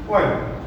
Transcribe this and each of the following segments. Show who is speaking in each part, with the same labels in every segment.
Speaker 1: 喂，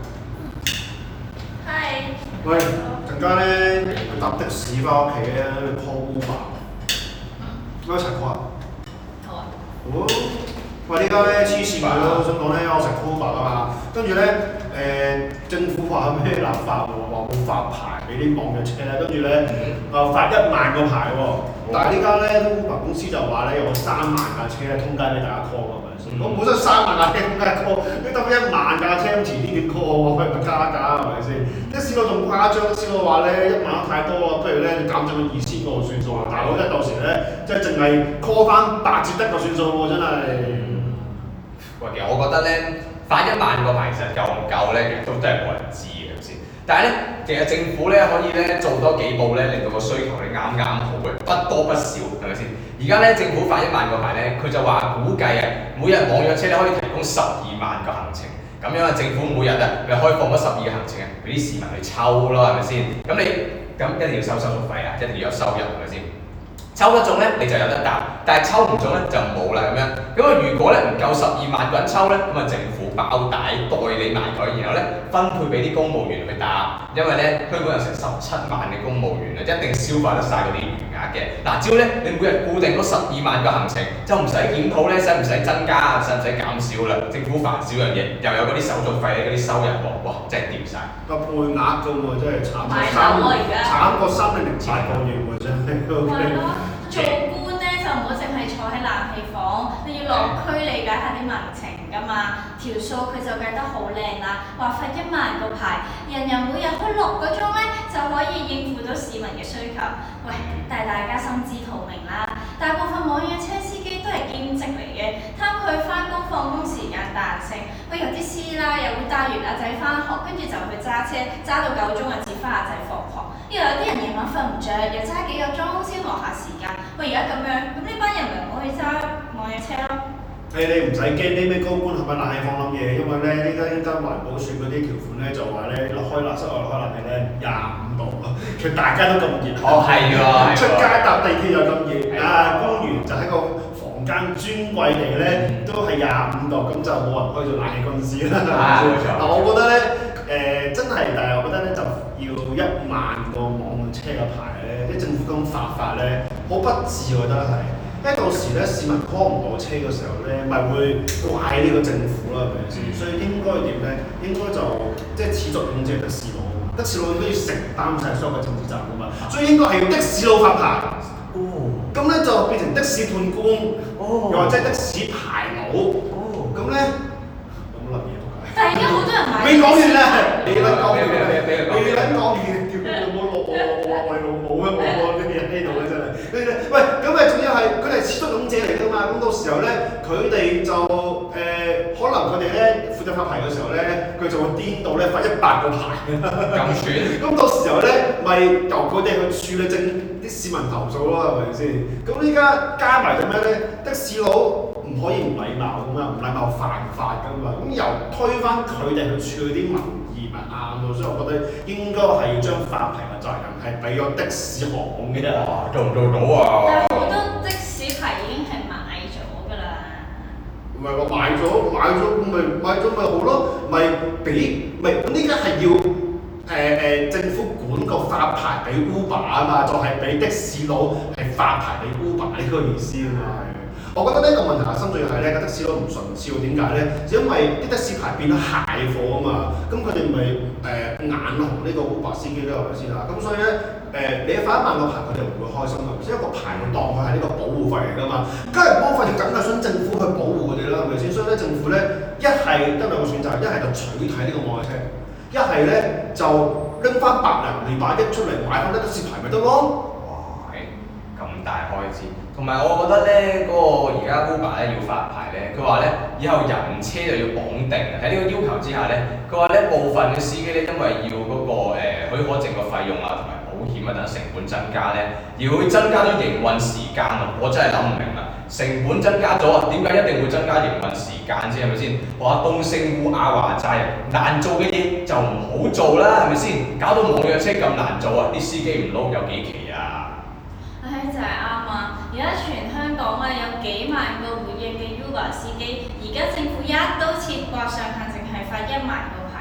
Speaker 2: 係。
Speaker 1: 喂，陣間咧搭的士翻屋企咧，call Uber，一齊 call 啊？
Speaker 2: 好啊。
Speaker 1: 好。喂，呢家咧黐線嘅咯，想講咧，我成 call Uber 啊嘛，跟住咧政府話咩立法喎，話冇發牌俾啲網約車咧，跟住咧發1萬個牌喎，但係呢家咧 Uber 公司就話咧有3萬架車咧通街俾大家 call 㗎，係咪先？我本身3萬架車通街 call，你得1萬架車咁遲啲點 call 喎？佢咪加價係咪先？的士佬仲誇張，的士佬話咧1萬太多啦，不如咧減咗2000個算數啊！大佬即係到時咧，即係淨係 call 翻8折得個算數喎，真係。
Speaker 3: 喂，其實我覺得咧，發1萬個牌其實夠唔夠咧，其實都真係冇人知嘅先。但係咧，其實政府咧可以咧做多幾步咧，令到個需求咧啱啱好嘅，不多不少，係咪先？而家咧政府發1萬個牌咧，佢就話估計啊，每日網約車咧可以提供12萬個行程，咁樣啊，政府每日啊咪開放咗12個行程啊，俾啲市民去抽咯，係咪先？咁你咁一定要收手續費啊，一定要有收入，係咪先？抽得中咧你就有得搭，但係抽唔中咧就冇啦咁樣。咁啊如果咧唔夠12萬個人抽咧，咁啊政府包帶代理埋佢，然後咧分配俾啲公務員去搭，因為咧香港有成17萬嘅公務員啊，一定消化得晒嗰啲餘額嘅。嗱，只要咧你每日固定嗰12萬個行程，就唔使檢討咧，使唔使增加，使唔使減少啦？政府煩少樣嘢，又有嗰啲手續費嗰啲收入喎，哇！真係掂晒。
Speaker 1: 個配額㗎喎，真係慘過308個月喎，真係。
Speaker 2: 係咯，做官咧就唔好淨係坐喺冷氣房，你要落區理解下啲民情㗎嘛。條數佢就計得好靚啦，話發1萬個牌，人人每日開6個鐘咧就可以應付到市民嘅需求。喂，但係大家心知肚明啦，大部分網約車司機都係兼職嚟嘅，貪佢翻工放工時間彈性。喂，有啲師奶又會帶完阿仔翻學，跟住就去揸車，揸到9鐘啊，接翻阿仔放學。又有啲人夜晚瞓唔着，又揸幾個鐘先落下時間。喂，而家咁樣，咁呢班人咪唔可以揸網約車咯？
Speaker 1: 你唔使驚啲咩高官係咪冷氣房諗嘢，因為咧呢間環保署嗰啲條款咧就話咧開室外開冷氣咧25度，其實大家都咁熱。
Speaker 3: 哦，係喎，
Speaker 1: 出街搭地鐵又咁熱，官員就喺個房間專櫃地咧都係25度，咁就冇人開做冷氣公司啦。嗱，我覺得咧真係，但係我覺得咧就要1萬個網約車嘅牌咧，啲政府咁發咧，好不智，我覺得係。因為到時咧市民 call 唔到車嘅時候咧，咪會怪呢個政府啦，係咪先？所以應該點咧？應該就即係始作俑者的士佬，的士佬應該要承擔晒所有嘅政治責任㗎嘛。所以應該係要的士佬發牌。哦。咁咧就變成的士判官，又或者的士牌佬。哦。咁咧有冇諗嘢都解？
Speaker 2: 但係而家好多人買。
Speaker 1: 未講完咧，你撚講完，
Speaker 3: 你
Speaker 1: 撚講完，屌你老母我老母啊！我啲嘢呢度咧真係。喂，咁咪仲要係佢哋始作俑者嚟㗎嘛？咁到時候咧，佢哋就可能佢哋咧負責發牌嘅時候咧，佢就會顛到咧發100個牌。
Speaker 3: 咁算？
Speaker 1: 咁到時候咧，咪由佢哋去處理啲市民投訴咯，係咪先？咁依家加埋做咩咧？的士佬唔可以唔禮貌㗎嘛，唔禮貌犯法㗎嘛。咁由推翻佢哋去處理啲民意咪啱咯。所以我覺得應該係要將發牌嘅責任係俾咗的士行嘅。
Speaker 3: 哇，做唔做到啊？
Speaker 2: 但係好多的士牌已經係買咗㗎啦。
Speaker 1: 唔係話買咗咪好咯，咪俾咪咁呢家係要政府管個發牌俾 Uber 啊嘛，就係俾的士佬係發牌俾 Uber 呢個意思啊嘛。我覺得呢個問題核心最係咧，的士佬唔順超，點解咧？就因為啲的士牌變咗蟹貨啊嘛，咁佢哋咪眼紅呢個 Uber 司機咧，係咪先啊？咁所以咧你發1萬個牌，佢哋唔會開心㗎，因為個牌會當佢係呢個保護費嚟㗎嘛。梗係保護費就梗係想政府去保護佢哋啦，係咪先？所以咧政府咧一係得2個選擇，一係就取締呢個網約車，一係咧就拎翻100零200億出嚟買翻的士牌咪得咯。
Speaker 3: 哇，咁大開支。同埋我覺得咧，嗰個而家 Uber 咧要發牌咧，佢話咧以後人車就要綁定喺呢個要求之下咧，佢話咧部分嘅司機咧因為要嗰個許可證嘅費用啊，同埋保險啊等成本增加咧，而會增加咗營運時間啊！我真係諗唔明啦，成本增加咗啊，點解一定會增加營運時間先係咪先？話東升烏鴉話齋啊，難做嘅嘢就唔好做啦，係咪先？搞到網約車咁難做啊，啲司機唔撈有幾期啊？
Speaker 2: 唉，就係啱啊！而家全香港咧有幾萬個活躍嘅 Uber 司機，而家政府一刀切，話上限淨係發1萬個牌。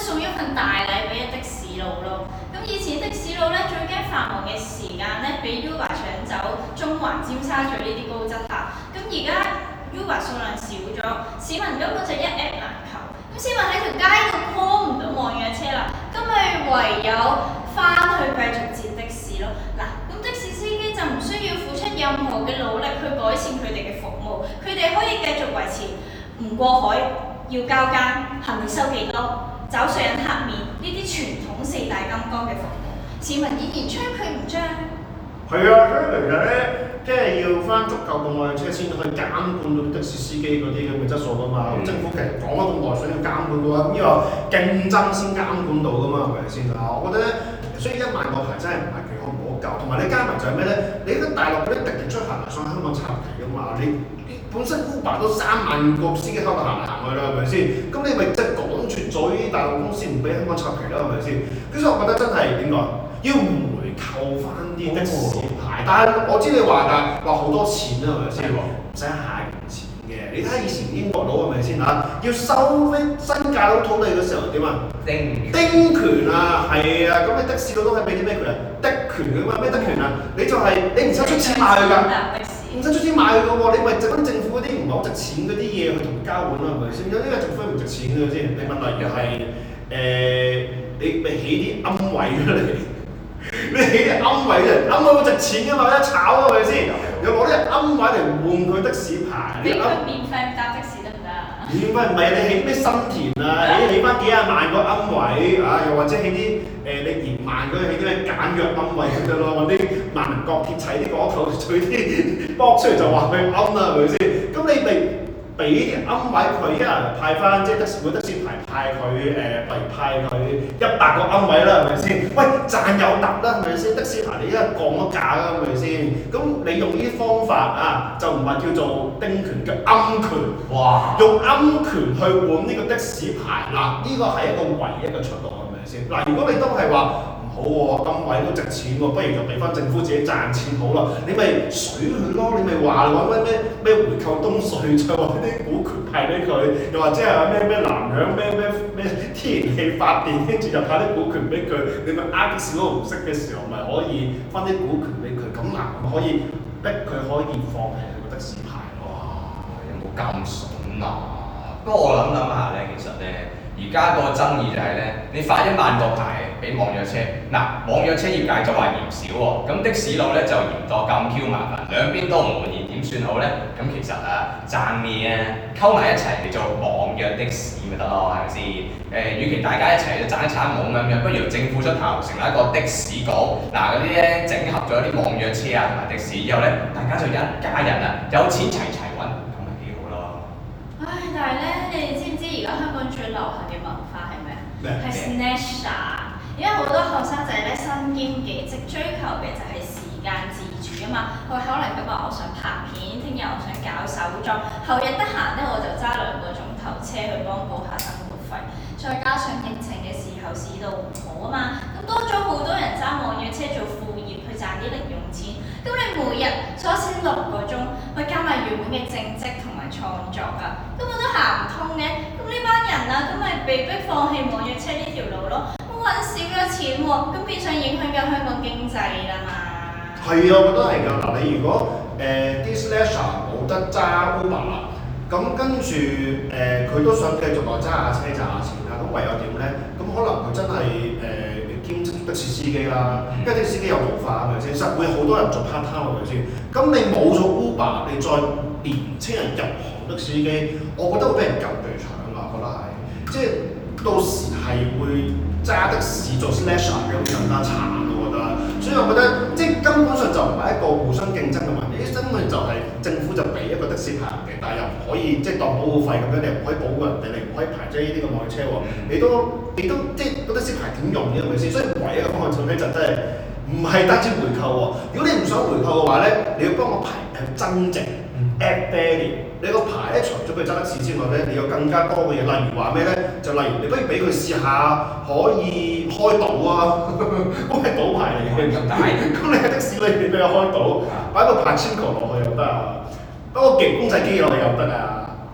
Speaker 2: 送一份大禮俾的士佬咯。咁以前的士佬咧最驚繁忙嘅時間咧俾 Uber 搶走中環、尖沙咀呢啲高質客。咁而家 Uber 數量少咗，市民根本就一額難求。咁市民喺條街度 call 唔到網約車啦，咁咪唯有翻去繼續接的士咯。嗱，咁的士司機就唔需要付出任何嘅努力去改善佢哋嘅服務，佢哋可以繼續維持唔過海、要交更、行李收幾多、找稅人黑面呢啲傳統四大金剛嘅服務，市民依然吹佢唔漲。
Speaker 1: 係啊，所以其實咧，即係要翻足夠嘅網約車先可以監管到的士司機嗰啲咁嘅質素噶嘛。咁政府其實講咗咁耐，想要監管嘅話，咁呢個競爭先監管到噶嘛，係咪先啊？我覺得咧，所以1萬個牌真係唔係幾好唔好夠，同埋你加埋就係咩咧？你喺大陸嗰啲滴滴出行上香港插旗噶嘛，你本身 Uber 都3萬個司機喺度行嚟行去啦，係咪先？咁你咪即係趕絕咗呢啲大陸公司唔俾香港插旗啦，係咪先？所以我覺得真係點講？要回購翻啲的士牌，但係我知你話㗎，話好多錢啊，係咪先？唔使下咁錢嘅，你睇下以前英國佬係咪先嚇？要收新界佬土地嘅時候點啊？丁權啊，係啊，咁你的士佬都係俾啲咩權啊？的權㗎嘛，咩的權啊？你就係、你唔使出錢買佢㗎，唔使出錢買佢㗎喎，你咪整翻政府嗰啲唔係好值錢嗰啲嘢去同佢交換啦，係咪先？有啲嘅政府唔值錢㗎先，你問例如係你咪起啲龕位出嚟。你起啲龕位嚟，龕位好值錢㗎嘛，一炒係咪先？又攞啲龕位嚟換佢的士牌，
Speaker 2: 俾佢免費搭的士得唔得啊？
Speaker 1: 免費唔係你起咩新田啊？起翻幾廿萬個龕位啊，又或者起啲你2萬嗰啲起啲咩簡約龕位咁得咯，揾啲萬能鋼鐵砌啲嗰頭，取啲剝出嚟就話佢龕啦，係咪先？咁你咪俾啲龕位佢一人派翻，即係的士牌派佢例如派佢100個龕位啦，係咪先？喂，賺有突啦，係咪先？的士牌你而家降咗價啦，係咪先？咁你用呢啲方法啊，就唔係叫做丁權，叫龕權。哇！用龕權去換呢個的士牌，嗱，呢個係一個唯一嘅出路，係咪先？嗱，如果你都係話，好喎，龕位都值錢喎，不如就俾翻政府自己賺錢好啦。你咪水佢咯，你咪話揾咩回購東隧，再揾啲股權派俾佢，又或者係咩南洋咩天然氣發電，跟住就派啲股權俾佢，你咪呃的士佬唔識嘅時候，咪可以分啲股權俾佢，咁嗱可以逼佢可以放棄佢個的士牌咯。
Speaker 3: 有冇咁筍啊？不過我諗下咧，其實咧，而家個爭議就係咧，你發1萬個牌俾網約車，嗱網約車業界就話嫌少喎，咁的士佬咧就嫌多咁 Q 麻煩，兩邊都唔滿意，點算好咧？咁其實啊，爭咩啊？溝埋一齊嚟做網約的士咪得咯，係咪先？與其大家一齊都賺一餐網咁樣，不如政府出頭成立一個的士局，嗱嗰啲咧整合咗啲網約車啊同埋的士，之後咧大家就一家人啊，有錢齊齊揾，咁咪幾好咯。
Speaker 2: 唉，但係咧，你哋知唔知而家香港最流行嘅文化係咩？係 Snatcher。因為好多後生仔咧身兼幾職，追求嘅就係時間自主啊嘛。佢可能今日我想拍片，聽日我想搞手作，後日得閒咧我就揸2個鐘頭車去幫補下生活費。再加上疫情嘅時候市道唔好啊嘛，咁多咗好多人揸網約車做副業去賺啲零用錢。咁你每日坐車6個鐘，去加埋原本嘅正職同埋創作啊，根本都行唔通嘅。咁呢班人啊，咁咪被逼放棄網約車呢條路咯。揾少咗錢喎，咁變相影響緊香港經濟啦嘛。
Speaker 1: 係啊，我覺得係㗎。嗱，你如果啲 slasher 冇得揸 Uber 啦，咁跟住佢都想繼續來揸下車賺下錢啦，咁唯有點咧？咁可能佢真係兼職的士司機啦，因為的士司機有文化係咪先？實會好多人做 part time 係咪先？咁你冇咗 Uber，你再年青人入行的士司機，我覺得會俾人撳住搶啊！我覺得係，即係到時係會。揸的士做 slasher 嘅會更加慘咯，我覺得。所以我覺得即係根本上就唔係一個互相競爭嘅問題，根本就係政府就俾一個的士牌人嘅，但係又唔可以即係當保護費咁樣，你唔可以保護人哋，你唔可以排擠呢啲咁嘅網約車喎。你都即係個的士牌點用呢？係咪先？所以唯一嘅方案就咧就真係唔係單止回購喎。如果你唔想回購嘅話咧，你要幫我排增值 add value。你個牌咧，除咗佢揸的士之外咧，你有更加多嘅嘢，例如話咩咧？就例如你不如俾佢試下可以開賭啊，咁係賭牌嚟嘅，咁你喺的士裏邊俾佢開賭，擺個 Pachinko 落去又得啊，擺個極公仔機落去又得啊，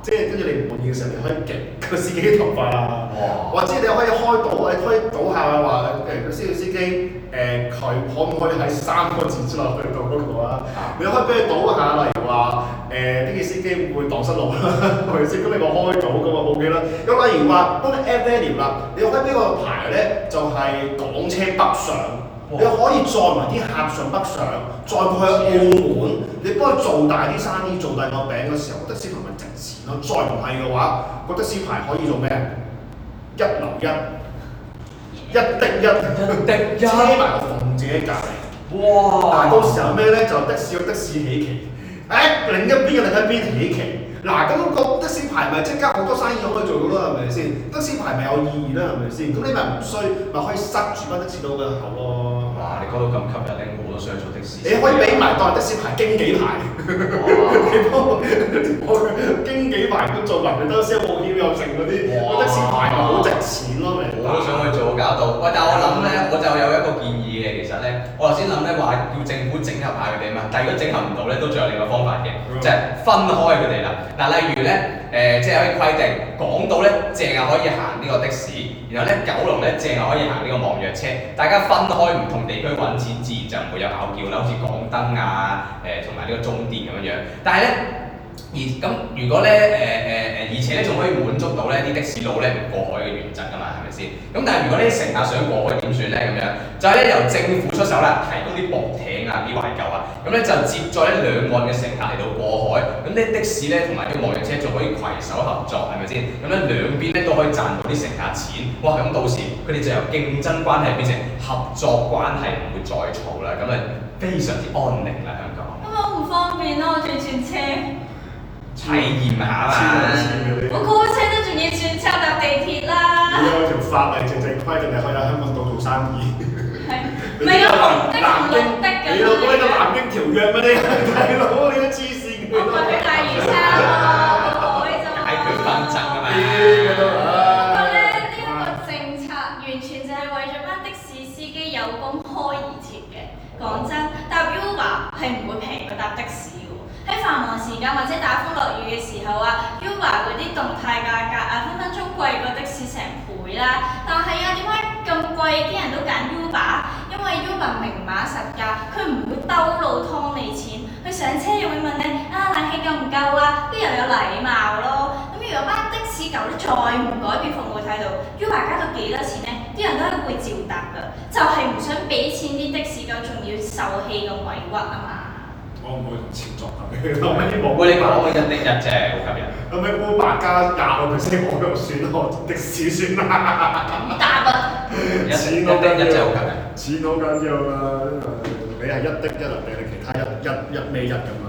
Speaker 1: 即係跟住你唔滿意嘅時候，你可以極個司機啲頭髮啦，或者你可以開賭，你可以賭下話個司機佢可唔可以喺3個字之內去到嗰個啊？你可以俾佢賭下，例如話呢個司機會唔會蕩失路啦，係咪先？咁你咪開賭咁啊冇記啦。咁例如話幫你 add value 啦，你可以俾個牌咧就係港車北上。你可以載埋啲客上北上，再過去澳門，你幫佢做大啲生意，做大個餅嘅時候，的士牌咪值錢咯。再唔係嘅話，個的士牌可以做咩？一流一，一的一，車埋個鳳姐隔離。哇！但係到時候咩咧？就的士有的士起期，另一邊有另一邊起期。嗱，咁個的士牌咪即刻好多生意可以做到啦，係咪先？的士牌咪有意義啦，係咪先？咁你咪唔衰，咪可以塞住班的士佬嘅口咯。
Speaker 3: 哇！你講到咁吸引咧，我都想做的士。
Speaker 1: 你可以俾埋當的士牌經紀牌，你幫我經紀牌都做埋，咪得先保險又剩嗰啲，個的士牌咪好值錢咯，咪。
Speaker 3: 我都想去做搞到。喂，但係我諗咧，我就有一個建議嘅，其實咧，我頭先諗咧話要政府整合下佢哋嘛，但係如果整合唔到咧，都仲有另一個方法嘅，即係分開佢哋啦。嗱，例如咧，即係可以規定港島咧，淨係可以行呢個的士，然後咧九龍咧，淨係可以行呢個網約車，大家分開唔同地區揾錢，自然就唔會有拗撬啦，好似港燈啊，同埋呢個中電咁樣樣。但係咧，如果咧而且咧仲可以滿足到咧啲的士佬咧唔過海嘅原則㗎嘛，係咪先？咁但係如果呢啲乘客想過海點算咧咁樣？就係咧由政府出手啦，提供啲駁艇啊、啲懷舊啊，咁咧就接載咧兩岸嘅乘客嚟到過海，咁呢的士咧同埋啲網約車仲可以攜手合作，係咪先？咁咧兩邊咧都可以賺到啲乘客錢，哇！咁到時佢哋就由競爭關係變成合作關係，唔會再嘈啦，咁啊非常之安寧啦香港。
Speaker 2: 咁我唔方便咯，我仲要轉車。
Speaker 3: 體驗下嘛！
Speaker 2: 我高車都仲要轉車搭地鐵啦。
Speaker 1: 你有條法例正規定你可以喺香港島做生意。
Speaker 2: 係。唔係啊，紅的同綠的咁樣。
Speaker 1: 你老母呢個南京條約咩？你大佬你都黐線嘅。
Speaker 2: 我唔係去大嶼山喎，海啫嘛。
Speaker 3: 解決紛爭啊嘛。
Speaker 2: 不過咧，呢一個政策完全就係為咗班的士司機有工開而設嘅。講真，搭 Uber 係唔會平過搭的士。喺繁忙時間或者打風落雨嘅時候啊 ，Uber 嗰啲動態價格啊，分分鐘貴過的士成倍啦。但係啊，點解咁貴啲人都揀 Uber？因為 Uber 明碼實價，佢唔會兜路劏你錢。佢上車又會問你冷氣夠唔夠啊？都又有禮貌咯。咁如果班的士狗咧再唔改變服務態度 ，Uber 加到幾多錢咧？啲人都係會照答㗎，就係唔想俾錢啲的士狗，仲要受氣咁委屈啊嘛。
Speaker 1: 我唔會同錢作對，後尾冇。
Speaker 3: 喂，你講個一的一啫，好吸引。
Speaker 1: 後尾Uber加20%，我又算咯，的士算啦。
Speaker 2: 咁答啊！
Speaker 3: 一的一真係好吸引。
Speaker 1: 錢好緊要啊！你係一的一啊，定係其他一咩一咁啊？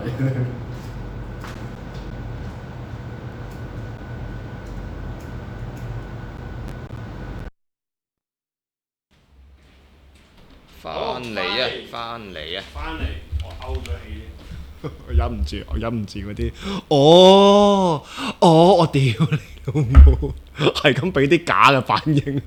Speaker 3: 翻嚟啊！
Speaker 1: 我勾咗氣。我忍唔住嗰啲，我屌你老母，係咁俾啲假嘅反應。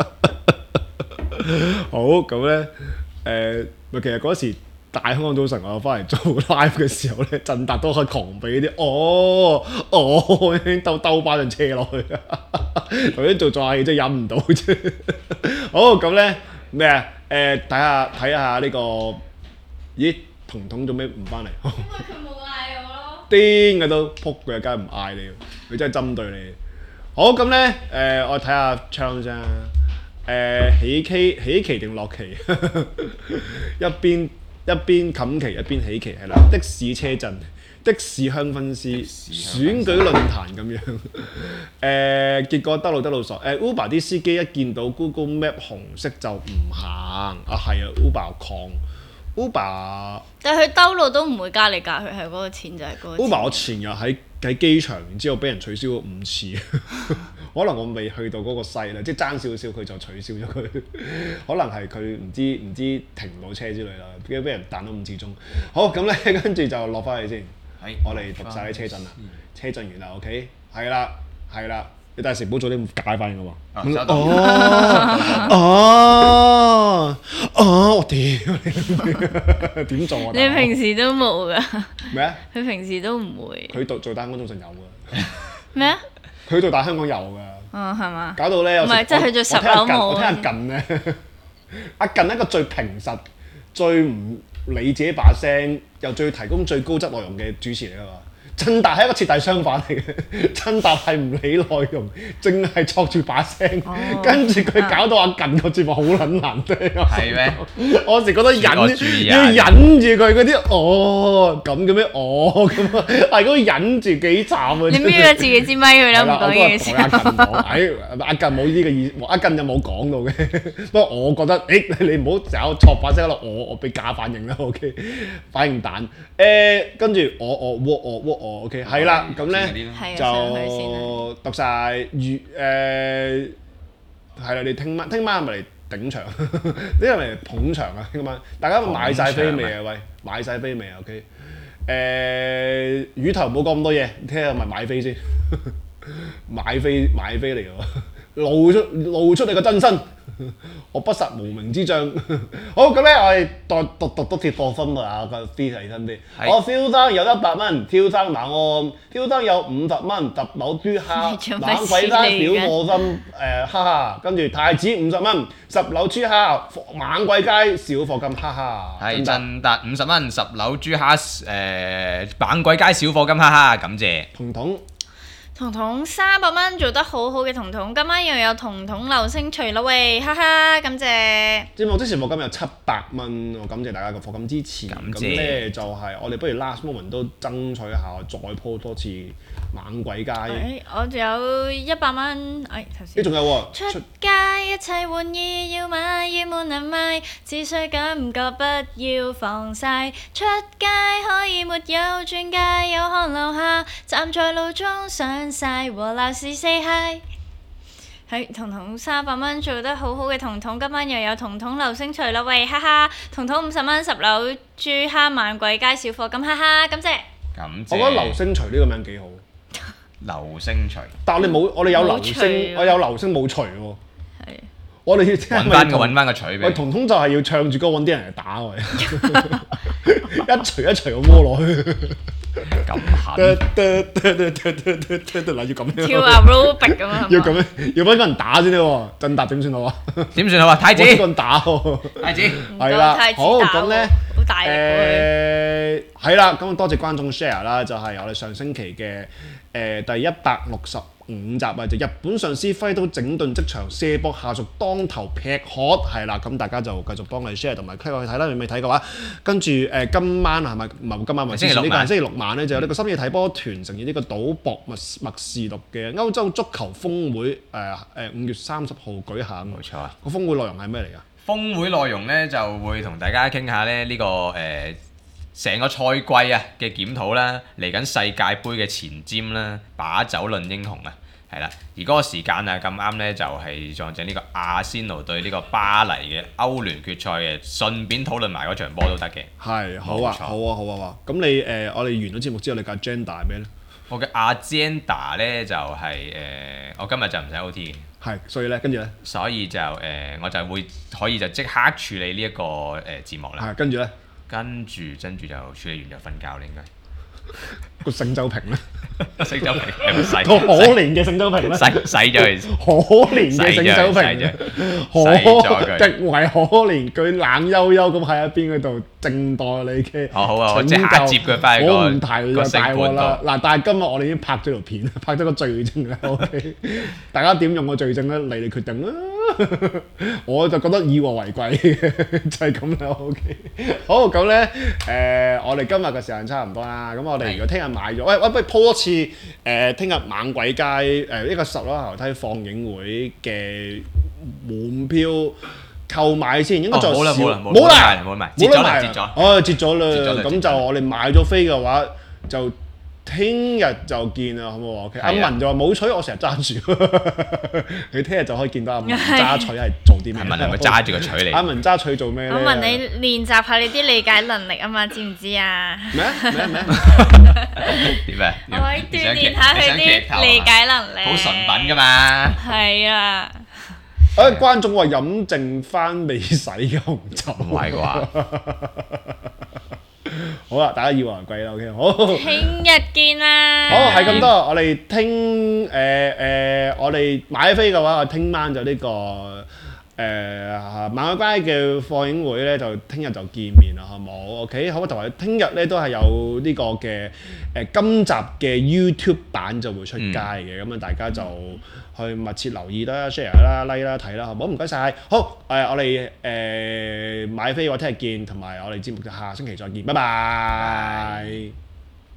Speaker 1: 好咁咧，其實嗰時大香港早晨我翻嚟做 live 嘅時候咧，振達都可以狂俾啲，已經兜翻陣車落去。頭先做下戲真係忍唔到啫。好咁咧咩啊？睇下呢個，咦？彤彤做咩唔翻嚟？
Speaker 2: 因為佢冇嗌我咯。
Speaker 1: 癲嘅都撲佢，梗係唔嗌你，佢真係針對你。好咁咧，我睇下唱先。起期定落旗？一邊冚旗一邊起旗係啦。的士車陣，的士香薰師，選舉論壇咁樣。結果得路傻。Uber 啲司機一見到 Google Map 紅色就唔行。啊係啊 ，Uber 狂。Uber，
Speaker 4: 但係佢兜路都唔會加嚟加去，係嗰個錢就係嗰個錢。
Speaker 1: Uber 我前日喺機場，然之後俾人取消咗5次，可能我未去到嗰個勢啦，即係爭少少佢就取消咗佢，可能係佢唔知停唔到車之類啦，俾人彈咗5次鐘。好咁咧，跟住就落翻去先。我哋讀晒啲車陣啦，車陣完啦 ，OK， 係啦。你第時唔好做啲咁假反應嘅喎。我屌你！點做啊？
Speaker 4: 你平時都冇㗎。
Speaker 1: 咩啊？
Speaker 4: 佢平時都唔會。
Speaker 1: 佢做單工通常有㗎。
Speaker 4: 咩啊？
Speaker 1: 佢做大香港有㗎。
Speaker 4: 哦，係嘛？
Speaker 1: 搞到咧，
Speaker 4: 唔係，即係去做10樓冇。
Speaker 1: 我聽阿近咧，阿近係一個最平實、最唔理自己把聲，又最提供最高質內容嘅主持嚟㗎嘛。振達係一個徹底相反嚟嘅，振達係唔理內容，淨係錯住把聲，跟住佢搞到阿近個節目好撚難聽。
Speaker 3: 係咩？
Speaker 1: 我時覺得要忍住佢嗰啲咁嘅咩咁啊，係嗰個忍住幾慘啊！
Speaker 4: 你搣咗自己支咪佢啦，唔講嘢嘅時候。
Speaker 1: 阿近冇呢個意，阿近就冇講到嘅。不過我覺得，你唔好成日錯把聲咯，我俾假反應啦 ，OK， 反應蛋。跟住我。OK， 係啦，咁咧就讀晒係啦，你聽晚係咪嚟頂場？呢係咪嚟捧場啊？聽晚大家買晒飛未啊？喂，買晒飛未啊 ？OK， 魚頭唔好講咁多嘢，聽下咪買飛先，買飛嚟喎，露出你個真身。我不殺無名之將。好咁咧，我哋讀鐵課分啊，個 fee 提升啲。我蕭生有100蚊，蕭生晚安。蕭生有50蚊，10樓豬蝦。猛鬼山小課金，哈哈。跟住太子50蚊，10樓豬蝦。猛鬼街小課金，哈哈。
Speaker 3: 係振達50蚊，10樓豬蝦，猛鬼街小課金，哈哈，感謝。
Speaker 4: 彤彤300蚊做得好好嘅彤彤，今晚又有彤彤流星錘啦喂，哈哈，感謝。節目之前我今日700蚊，我感謝大家嘅課金支持。咁咧就係我哋不如 last moment 都爭取下，再鋪多次猛鬼街。我仲有100蚊，頭先。你仲有喎？出街一切玩意要買，要滿能買，只需感覺不要防曬。出街可以沒有鑽戒，有看樓下，站在路中上晒和鬧市 say hi。係彤彤300蚊做得好好嘅彤彤，今晚又有彤彤流星錘啦喂，哈哈！彤彤50蚊10樓豬蝦猛鬼街小貨咁，哈哈！感謝。我覺得流星錘呢個名幾好。
Speaker 3: 流星錘。但
Speaker 1: 我哋有流星，我有流星冇錘喎。係。我哋要揾
Speaker 3: 翻個錘俾。
Speaker 1: 我彤彤就係要唱住歌揾啲人嚟打我，一錘一錘咁摸落去。
Speaker 3: 咁狠！
Speaker 1: 嗱要咁樣。
Speaker 4: 跳下 aerobic 咁啊！
Speaker 1: 要咁樣，要揾個人打先得喎。振達點算好啊？
Speaker 3: 點算好啊？太子。
Speaker 1: 揾個人打喎。太子。係啦。好咁咧。好大力喎。係啦，咁多謝觀眾 share 啦，就係我哋上星期嘅第165集啊，就日本上司揮刀整頓職場，卸膊下屬當頭劈喝，係啦，咁大家就繼續幫我哋 share 同埋 click 去睇啦，你未睇嘅話，跟住今晚係咪唔係今晚咪星期六晚咧，就有呢個深夜睇波團承認呢個賭博默示錄嘅歐洲足球峰會5月30號舉行。
Speaker 3: 冇錯啊！
Speaker 1: 個峰會內容係咩嚟㗎？
Speaker 3: 峰會內容咧就會同大家傾下咧呢個成個賽季啊嘅檢討啦，嚟緊世界盃嘅前瞻啦，把酒論英雄啊，係啦。而嗰個時間啊咁啱咧，就係撞正呢個阿仙奴對呢個巴黎嘅歐聯決賽嘅，順便討論埋嗰場波都得嘅。係，好啊。咁你我哋完咗節目之後，你嘅 agenda 係咩咧？我嘅 agenda 咧就係我今日就唔使 OT 嘅。係，所以咧，跟住咧，所以就我就會可以就即刻處理呢一個節目啦。係，跟住咧。跟住就處理完就瞓覺啦，應該個聖周平咧，聖周平係咪洗？個可憐嘅聖周平咧，洗咗佢，可憐嘅聖周平，極為可憐，佢冷悠悠咁喺一邊嗰度靜待你嘅。好啊，我即刻接佢翻去我唔提就大鑊啦。嗱，但係今日我哋已經拍咗條片，拍咗個罪證啦。OK， 大家點用個罪證咧？你哋決定啦。我就覺得以和為貴，就係咁啦。OK， 好咁咧，我哋今日嘅時間差唔多啦。咁我哋如果聽日買咗，喂，不如 po 多次聽日猛鬼街呢個10樓樓梯放映會嘅門票購買先，應該就冇啦，截咗啦，咁就我哋買咗飛嘅話就。聽日就見啦，好唔好？阿文就話冇取，我成日揸住。你聽日就可以見到阿文揸取係做啲咩？阿文係咪揸住個取嚟？阿文揸取做咩咧？我問你練習下你啲理解能力啊嘛，知唔知啊？咩？點啊？我可以鍛鍊下佢啲理解能力。好純品噶嘛？係啊。觀眾話飲剩翻未洗嘅紅酒。唔係啩？
Speaker 5: 好啦，大家以和為貴啦，OK， 好。
Speaker 4: 聽日見啦。
Speaker 5: 好，係咁多，我哋我哋買飛嘅話，我聽晚就呢個漫畫街嘅放映會咧，就聽日就見面啦，好冇 ？OK， 好，同埋聽日咧都係有呢個嘅今集嘅 YouTube 版就會出街嘅，咁啊大家就去密切留意啦、share 啦、like 啦、睇啦，好冇？唔該晒。好，我哋買飛嘅話聽日見，同埋我哋節目就下星期再見，拜拜。